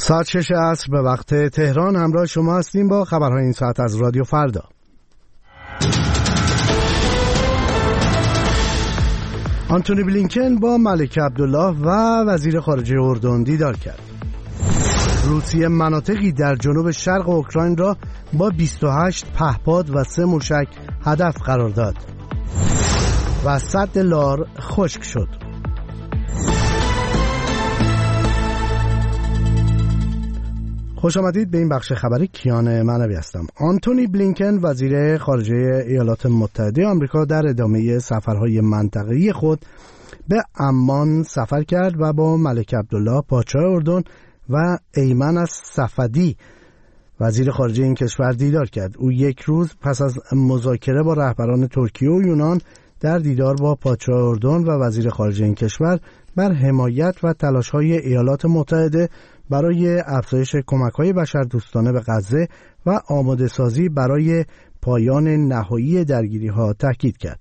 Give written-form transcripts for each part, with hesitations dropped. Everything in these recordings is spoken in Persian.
ساعت 6 عصر به وقت تهران همراه شما هستیم با خبرهای این ساعت از رادیو فردا. آنتونی بلینکن با ملک عبدالله و وزیر خارجه اردن دیدار کرد. روسیه مناطقی در جنوب شرق اوکراین را با 28 پهپاد و 3 موشک هدف قرار داد و سد لار خشک شد. خوش آمدید به این بخش خبری. کیان معنوی هستم. آنتونی بلینکن وزیر خارجه ایالات متحده آمریکا در ادامه سفرهای منطقه‌ای خود به عمان سفر کرد و با ملک عبدالله پادشاه اردن و ایمن الصفدی وزیر خارجه این کشور دیدار کرد. او یک روز پس از مذاکره با رهبران ترکیه و یونان در دیدار با پادشاه اردن و وزیر خارجه این کشور بر حمایت و تلاش‌های ایالات متحده برای افزایش کمک‌های بشردوستانه به غزه و آماده سازی برای پایان نهایی درگیری‌ها تاکید کرد.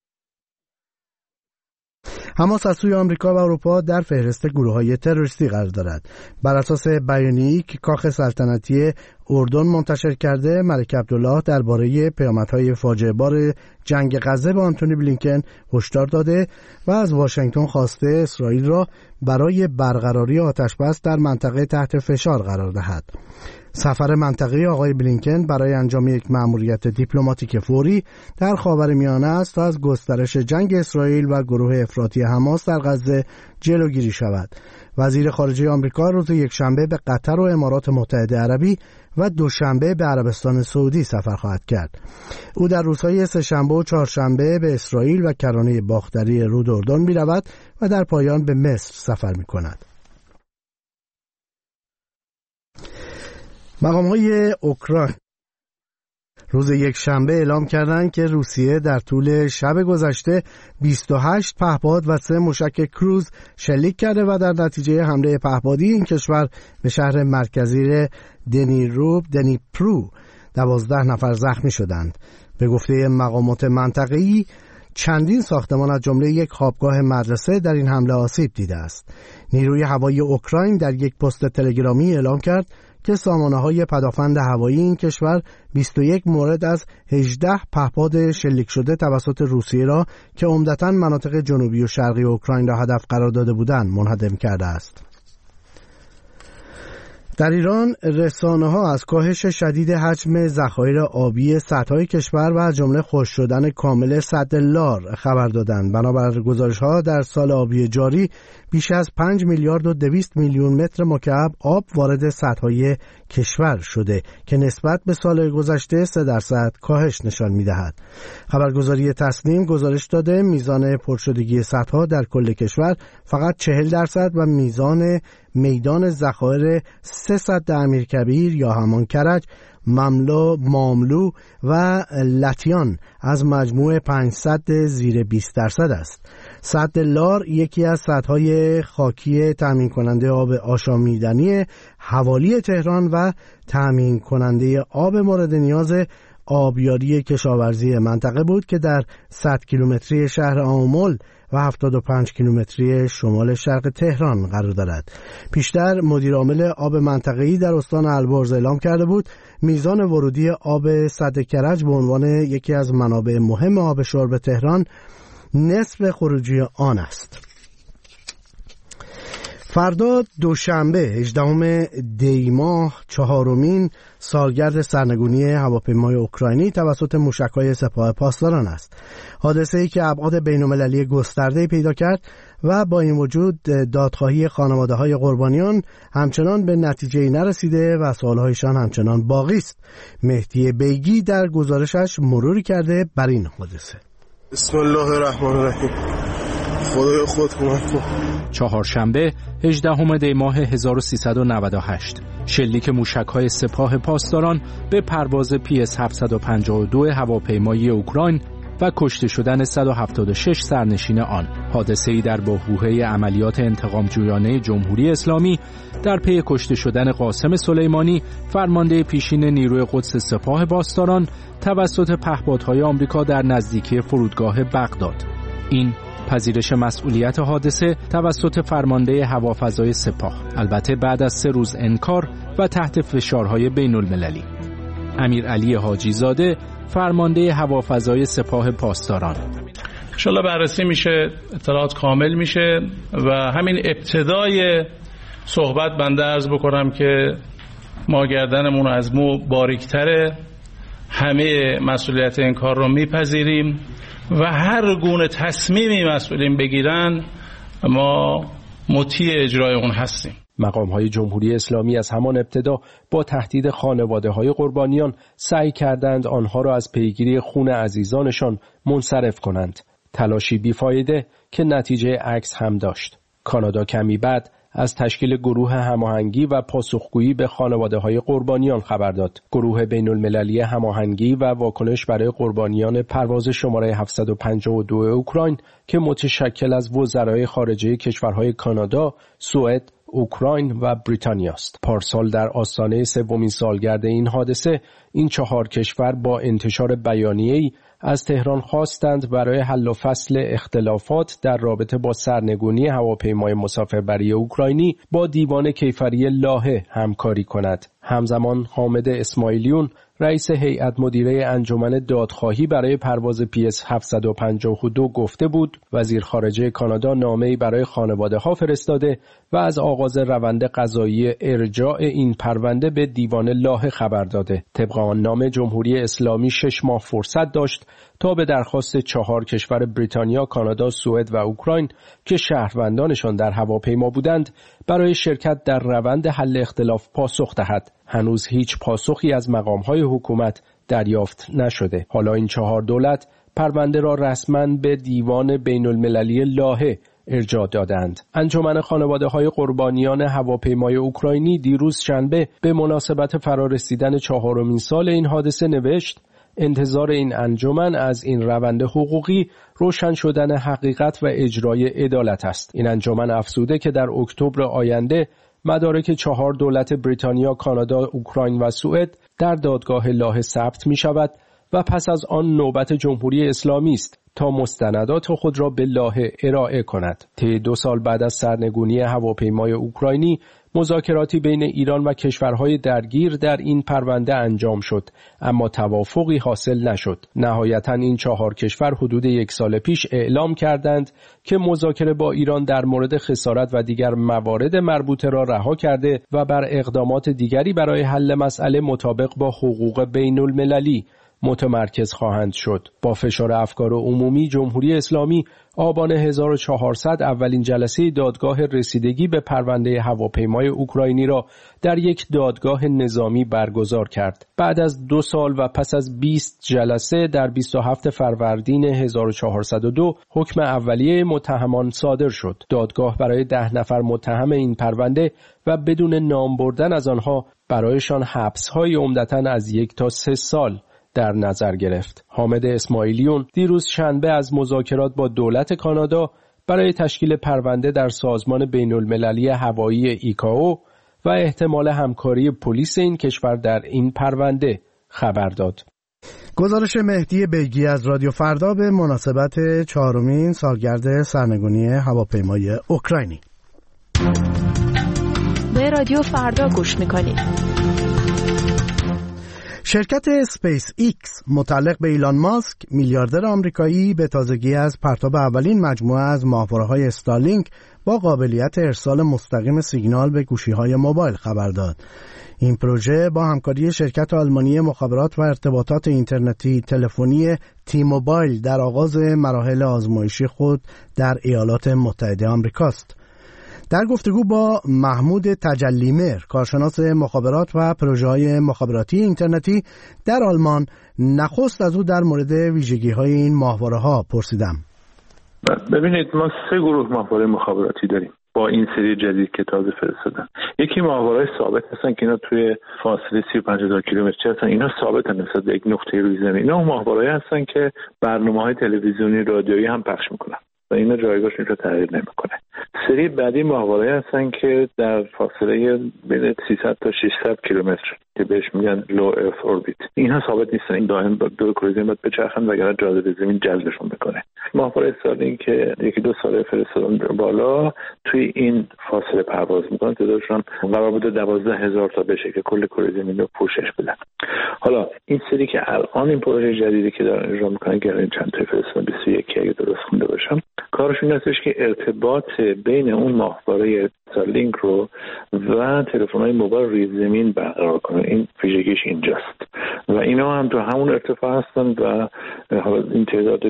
حماس از سوی آمریکا و اروپا در فهرست گروه‌های تروریستی قرار دارد. بر اساس بیانیه‌ای که کاخ سلطنتی اردن منتشر کرده، ملک عبدالله درباره پیامدهای فاجعه‌بار جنگ غزه به آنتونی بلینکن هشدار داده و از واشنگتن خواسته اسرائیل را برای برقراری آتش‌بس در منطقه تحت فشار قرار دهد. سفر منطقه‌ای آقای بلینکن برای انجام یک مأموریت دیپلماتیک فوری در خاورمیانه است تا از گسترش جنگ اسرائیل و گروه افراطی حماس در غزه جلوگیری شود. وزیر خارجه آمریکا روز یکشنبه به قطر و امارات متحده عربی و دوشنبه به عربستان سعودی سفر خواهد کرد. او در روزهای سه‌شنبه و چهارشنبه به اسرائیل و کرانه باختری رود اردن می‌رود و در پایان به مصر سفر می‌کند. مقام‌های اوکراین روز یکشنبه اعلام کردند که روسیه در طول شب گذشته 28 پهپاد و 3 موشک کروز شلیک کرده و در نتیجه حمله پهپادی این کشور به شهر مرکزی دنیپرو 12 نفر زخمی شدند. به گفته مقامات منطقه‌ای چندین ساختمان از جمله یک خوابگاه مدرسه در این حمله آسیب دیده است. نیروی هوایی اوکراین در یک پست تلگرامی اعلام کرد که سامانه‌های پدافند هوایی این کشور 21 مورد از 18 پهپاد شلیک شده توسط روسیه را که عمدتاً مناطق جنوبی و شرقی اوکراین را هدف قرار داده بودند منهدم کرده است. در ایران رسانه‌ها از کاهش شدید حجم ذخایر آبی سدهای کشور و از جمله خشک شدن کامل سد لار خبر دادند. بنابر گزارش‌ها در سال آبی جاری بیش از 5 میلیارد و 200 میلیون متر مکعب آب وارد سدهای کشور شده که نسبت به سال گذشته 3% کاهش نشان می‌دهد. خبرگزاری تصنیم گزارش داده میزان پرشدگی سدها در کل کشور فقط 40% و میزان میدان ذخایر 3 سد امیرکبیر یا همان کرج، ماملو و لطیان از مجموع 5 سد زیر 20% است. سد لار یکی از سدهای خاکی تامین کننده آب آشامیدنی حوالی تهران و تامین کننده آب مورد نیاز آبیاری کشاورزی منطقه بود که در 100 کیلومتری شهر آمل و 75 کیلومتری شمال شرق تهران قرار دارد. پیشتر مدیر عامل آب منطقه‌ای در استان البرز اعلام کرده بود میزان ورودی آب سد کرج به عنوان یکی از منابع مهم آب شرب تهران نصف خروجی آن است. فردا دوشنبه 18 دی ماه 4مین سالگرد سرنگونی هواپیمای اوکراینی توسط موشک‌های سپاه پاسداران است. حادثه‌ای که ابعاد بین‌المللی گسترده‌ای پیدا کرد و با این وجود دادخواهی خانواده‌های قربانیان همچنان به نتیجه‌ای نرسیده و سوال‌هایشان همچنان باقی است. مهدی بیگی در گزارشش مروری کرده بر این حادثه. بسم الله الرحمن الرحیم. خدای خود کمک کن. چهارشنبه 18 دی ماه 1398 شلیک موشک‌های سپاه پاسداران به پرواز PS 752 هواپیمای اوکراین و کشته شدن 176 سرنشین آن. حادثه‌ای در بحبوحه عملیات انتقام‌جویانه جمهوری اسلامی در پی کشته شدن قاسم سلیمانی، فرمانده پیشین نیروی قدس سپاه پاسداران توسط پهپادهای آمریکا در نزدیکی فرودگاه بغداد. این پذیرش مسئولیت حادثه توسط فرمانده هوافضای سپاه، البته بعد از 3 روز انکار و تحت فشارهای بین‌المللی. امیرعلی حاجی زاده، فرمانده هوافضای سپاه پاسداران: انشالله بررسی میشه، اطلاعات کامل میشه و همین ابتدای صحبت بنده عرض بکنم که ما گردنمون از مو باریک‌تره، همه مسئولیت این کار رو میپذیریم و هر گونه تصمیمی مسئولین بگیرن ما مطیع اجرای اون هستیم. مقام‌های جمهوری اسلامی از همان ابتدا با تهدید خانواده‌های قربانیان سعی کردند آنها را از پیگیری خون عزیزانشان منصرف کنند. تلاشی بیفایده که نتیجه عکس هم داشت. کانادا کمی بعد از تشکیل گروه هماهنگی و پاسخگویی به خانواده‌های قربانیان خبر داد. گروه بین‌المللی هماهنگی و واکنش برای قربانیان پرواز شماره 752 اوکراین که متشکل از وزرای خارجه کشورهای کانادا، سوئد، اوکراین و بریتانیا است. پارسال در آستانه 3مین سالگرد این حادثه، این 4 کشور با انتشار بیانیه‌ای از تهران خواستند برای حل و فصل اختلافات در رابطه با سرنگونی هواپیمای مسافربری اوکراینی با دیوان کیفری لاهه همکاری کند. همزمان حامد اسماعیلیون، رئیس هیئت مدیره انجمن دادخواهی برای پرواز PS 752 گفته بود وزیر خارجه کانادا نامه‌ای برای خانواده‌ها فرستاده و از آغاز روند قضایی ارجاع این پرونده به دیوان لاهه خبر داده. طبق آن نامه جمهوری اسلامی 6 ماه فرصت داشت تا به درخواست 4 کشور بریتانیا، کانادا، سوئد و اوکراین که شهروندانشان در هواپیما بودند برای شرکت در روند حل اختلاف پاسخ دهد. هنوز هیچ پاسخی از مقام‌های حکومت دریافت نشده. حالا این 4 دولت پرونده را رسما به دیوان بین‌المللی لاهه ارجاع دادند. انجمن خانواده‌های قربانیان هواپیمای اوکراینی دیروز شنبه به مناسبت فرارسیدن 4مین سال این حادثه نوشت: انتظار این انجمن از این روند حقوقی روشن شدن حقیقت و اجرای عدالت است. این انجمن افزوده که در اکتبر آینده مدارک 4 دولت بریتانیا، کانادا، اوکراین و سوئد در دادگاه لاهه ثبت می شود و پس از آن نوبت جمهوری اسلامی است تا مستندات خود را به لاهه ارائه کند. طی 2 سال بعد از سرنگونی هواپیمای اوکراینی، مذاکراتی بین ایران و کشورهای درگیر در این پرونده انجام شد، اما توافقی حاصل نشد. نهایتاً این 4 کشور حدود 1 سال پیش اعلام کردند که مذاکره با ایران در مورد خسارت و دیگر موارد مربوطه را رها کرده و بر اقدامات دیگری برای حل مسئله مطابق با حقوق بین‌المللی متمرکز خواهند شد. با فشار افکار عمومی، جمهوری اسلامی آبان 1400 اولین جلسه دادگاه رسیدگی به پرونده هواپیمای اوکراینی را در یک دادگاه نظامی برگزار کرد. بعد از 2 سال و پس از 20 جلسه در 27 فروردین 1402 حکم اولیه متهمان صادر شد. دادگاه برای 10 نفر متهم این پرونده و بدون نام بردن از آنها برایشان حبس‌های عمدتاً از 1 تا 3 سال در نظر گرفت. حامد اسماعیلیون دیروز شنبه از مذاکرات با دولت کانادا برای تشکیل پرونده در سازمان بین‌المللی هوایی ایکائو و احتمال همکاری پلیس این کشور در این پرونده خبر داد. گزارش مهدی بیگی از رادیو فردا به مناسبت 4مین سالگرد سرنگونی هواپیمای اوکراینی. به رادیو فردا گوش می‌کنید. شرکت اسپیس ایکس متعلق به ایلان ماسک، میلیاردر آمریکایی، به تازگی از پرتاب اولین مجموعه از ماهواره‌های استارلینک با قابلیت ارسال مستقیم سیگنال به گوشی‌های موبایل خبر داد. این پروژه با همکاری شرکت آلمانی مخابرات و ارتباطات اینترنتی تلفنی تی موبایل در آغاز مراحل آزمایشی خود در ایالات متحده آمریکا است. در گفتگو با محمود تجلیمر، کارشناس مخابرات و پروژه‌های مخابراتی اینترنتی در آلمان، نخست از او در مورد ویژگی‌های این ماهواره‌ها پرسیدم. ببینید، ما 3 گروه ماهواره مخابراتی داریم با این سری جدید که تازه فرستادن. یکی ماهواره‌های ثابت هستن که اینا توی فاصله 35000 کیلومتری هستن، اینا ثابت نسبت به یک نقطه روی زمین. اینا ماهواره‌ای هستن که برنامه‌های تلویزیونی، رادیویی هم پخش میکنن. و اینا جایگاهشون رو تغییر نمیکنه. سری بعدی ماهواره‌ای هستن که در فاصله بین 300 تا 600 کیلومتر که بهش میگن لو ارث اوربیت، اینها ثابت نیستن، این دائم دور کره زمین باید بچرخن وگرنه جاذبه زمین جذبشون بکنه. ماهواره استارلینک که یکی دو سال فرستادن بالا توی این فاصله پرواز میکنن، تعدادشون قرار بوده 12000 تا بشه که کل کره زمین رو پوشش بدن. حالا این سری که الان این پروژه جدیدی که دارن اجرا میکنن که چند تا فرستادن 21 اگه درست خونده باشم، کارشون هستش که ارتباط بین اون ماهواره استارلینک رو و تلفن‌های موبایل روی زمین برقرار کنه. این ویژگیش اینجاست و اینا هم تو همون ارتفاع هستن و حالا این تعداد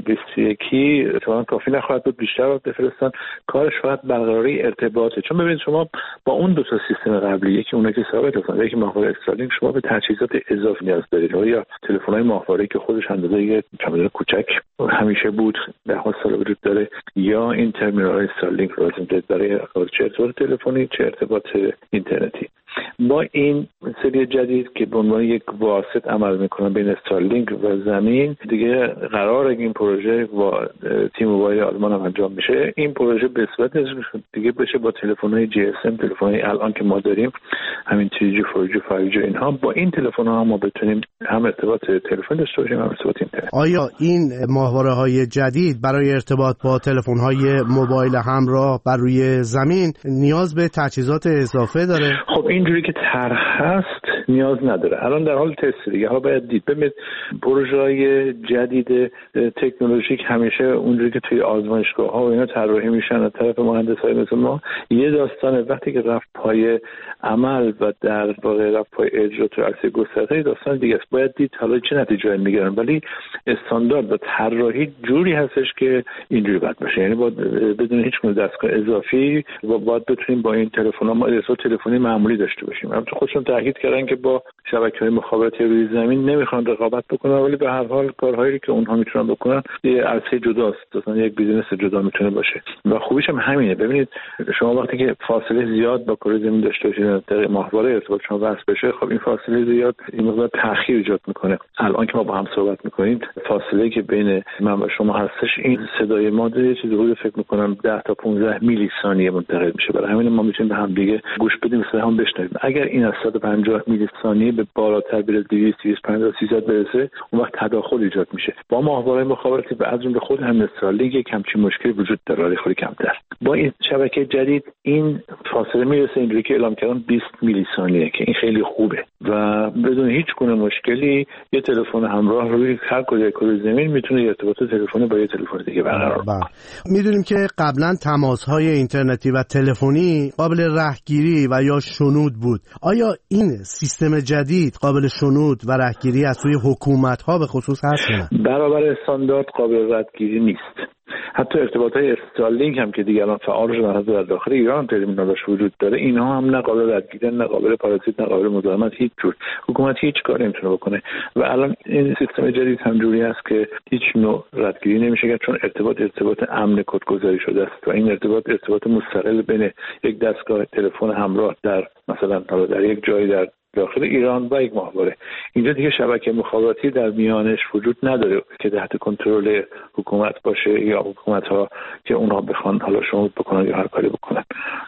21 اتفاقا کافی نخواهد بود، بیشتر رو بفرستن. کارش فقط برقراری ارتباطه. چون ببینید شما با اون دو تا سیستم قبلی، یکی اونایی که ثابت هستن، یکی ماهواره استارلینک، شما به تجهیزات اضافی نیاز دارید، یا تلفن‌های ماهواره‌ای که خودش اندازه یه کاملا کوچک همیشه بود، 10 سال وجود داره، یا این ترمینال استارلینک رو لازم دارید برای چه ارتباط تلفنی چه ارتباط اینترنتی. با این سری جدید که به عنوان یک واسط عمل میکنن بین استارلینک و زمین، دیگه قراره این پروژه با تیم موبایل آلمان هم انجام میشه. این پروژه به صورت دیگه بشه با تلفن‌های GSM، تلفن‌های الان که ما داریم، همین 3G 4G 5G اینها، با این تلفن‌ها هم ما بتونیم هم ارتباط تلفن داشته باشیم هم ارتباط اینترنت. آیا این ماهواره‌های جدید برای ارتباط با تلفن‌های موبایل همراه بر روی زمین نیاز به تجهیزات اضافه داره؟ خب اینجوری که طرح هست نیاز نداره. الان در حال تست دیگه. حالا باید دید. ببینید پروژه‌های جدید تکنولوژیک همیشه اونجوری که توی آزمایشگاه‌ها و اینا طراحی میشن از طرف مهندسای مثل ما، یه داستان وقتی که رفت پای عمل و در واقع رفت پای اجرا تو عرصه گسترده، داستان دیگه است. باید دید حالا چه نتیجه‌ای میگیرن، ولی استاندارد و طراحی جوری هستش که اینجوری باید باشه. یعنی باید بدون هیچ گونه دستگاه اضافی باید بتونیم با این تلفن‌ها ما ارتباط تلفنی معمولی داشته باشیم. البته خودشون تاکید کردن که با شبکه‌های مخابراتی روی زمین نمیخوان رقابت بکنن، ولی به هر حال کارهایی که اونها میتونن بکنن یه عرصه جداست، مثلا یک بیزینس جدا میتونه باشه و خوبیش هم همینه. ببینید شما وقتی که فاصله زیاد با کره زمین داشته باشید، در ماهواره ارتباط شما وصل بشه، خب این فاصله زیاد این مقدار تأخیر ایجاد میکنه. الان که ما با هم صحبت میکنیم، فاصله که بین من و شما هستش، این صدای ما یه چیزی حدود فکر میکنم 10 تا 15 میلی ثانیه منتقل میشه. برای همین ما میتونیم به هم دیگه گوش بدیم، صدا هم بشنویم. اگر این از 150 میلی ثانیه به بالاتر بره، 200 250 300 برسه، اون وقت تداخل ایجاد میشه. با ماهواره مخابراتی به از جمله خود هم استارلینک یک همچین مشکلی وجود داره، ولی خیلی کمتر. با این شبکه جدید این فاصله میرسه اینجوری که اعلام کردم 20 میلی ثانیه که این خیلی خوبه و بدون هیچ گونه مشکلی یه تلفن همراه روی هر کجای کره زمین میتونه ارتباط تلفنی با یه تلفن دیگه برقرار کنه. میدونیم که قبلا تماس‌های اینترنتی و تلفنی قابل رهگیری و یا شنود بود. آیا این سیستم جدید قابل شنود و رهگیری از سوی حکومت‌ها به خصوص هست یا نه؟ برابر استاندارد قابل رهگیری نیست. حتی ارتباطات استارلینک هم که دیگه الان فعال شده در داخل ایران ترمینالش وجود داره، اینها هم نه قابل رهگیری، نه قابل پارازیت، نه قابل مزاحمت، هیچ جور. حکومت هیچ کاری نمیتونه بکنه و الان این سیستم جدید هم جوری است که هیچ نوع رهگیری نمیشه کرد، چون ارتباط امن کدگذاری شده است و این ارتباط مستقل بین یک دستگاه تلفن همراه در مثلا در یک جایی در داخل ایران و یک ماهواره. اینجا دیگه شبکه مخابراتی در میانش وجود نداره که تحت کنترل حکومت باشه یا حکومت‌ها که اونها بخوان حالا شمول بکنن یا هر کاری بکنن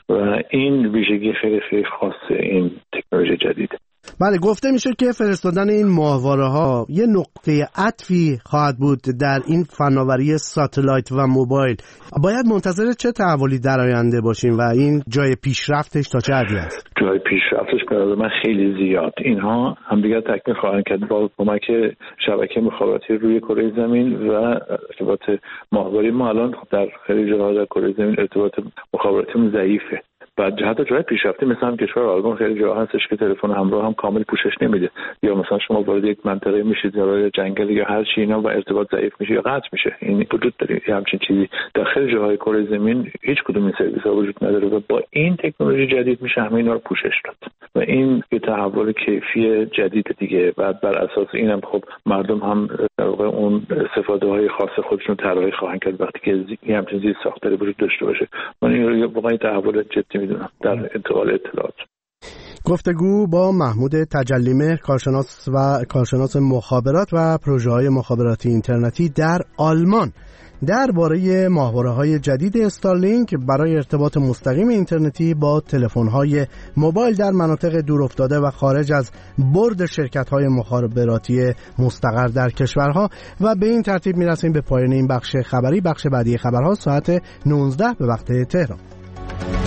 و این ویژگی خیلی خیلی خاص این تکنولوژی جدید. بله، گفته میشه که فرستادن این ماهواره‌ها یه نقطه عطفی خواهد بود در این فناوری ساتلایت و موبایل. باید منتظر چه تحولی در آینده باشیم و این جای پیشرفتش تا چه حدی است؟ جای پیشرفتش به نظر من خیلی زیاد. اینها همدیگر تکمیل خواهند کرد با کمک شبکه مخابراتی روی کره زمین و ارتباط ماهواره. ما الان در خیلی جاها در کره زمین ارتباط مخابراتیمون ضعیفه. بعد حتی جای پیشرفته مثلا کشور آلمان خیلی جاها هستش که تلفن همراه هم کامل پوشش نمیده، یا مثلا شما وارد یک منطقه میشید یا وارد جنگل یا هر چی اینا و ارتباط ضعیف میشه یا قطع میشه. این وجود داره همچین چیزی در خیلی جاهای کره زمین هیچ کدوم این سرویس ها وجود نداره و با این تکنولوژی جدید میشه همه اینا رو پوشش داد و این یه تحول کیفی جدید دیگه. بعد بر اساس اینم خب مردم هم در واقع اون استفاده های خاص خودشون طراحی خواهند کرد وقتی که همچین چیزی ساختاری وجود داشته باشه. من این واقعا تحول جدی میدونم در انتقال اطلاعات. گفتگو با محمود تجلیمهر، کارشناس مخابرات و پروژه‌های مخابراتی اینترنتی در آلمان. درباره ماهواره‌های جدید استارلینک برای ارتباط مستقیم اینترنتی با تلفن‌های موبایل در مناطق دورافتاده و خارج از برد شرکت‌های مخابراتی مستقر در کشورها. و به این ترتیب می‌رسیم به پایان این بخش خبری. بخش بعدی خبرها ساعت 19 به وقت تهران.